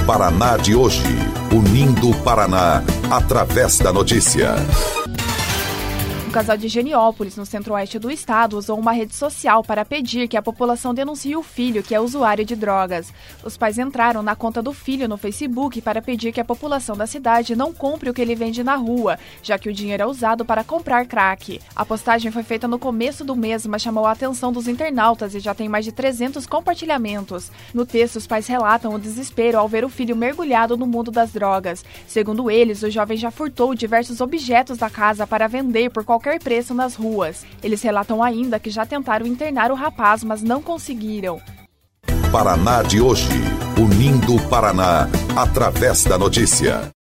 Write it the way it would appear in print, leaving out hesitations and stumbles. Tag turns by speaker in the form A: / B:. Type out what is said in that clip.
A: Paraná de hoje, unindo o Paraná através da notícia.
B: Um casal de Higienópolis, no centro-oeste do estado, usou uma rede social para pedir que a população denuncie o filho, que é usuário de drogas. Os pais entraram na conta do filho no Facebook para pedir que a população da cidade não compre o que ele vende na rua, já que o dinheiro é usado para comprar crack. A postagem foi feita no começo do mês, mas chamou a atenção dos internautas e já tem mais de 300 compartilhamentos. No texto, os pais relatam o desespero ao ver o filho mergulhado no mundo das drogas. Segundo eles, o jovem já furtou diversos objetos da casa para vender por qualquer preço nas ruas. Eles relatam ainda que já tentaram internar o rapaz, mas não conseguiram.
A: Paraná de hoje, unindo o Paraná através da notícia.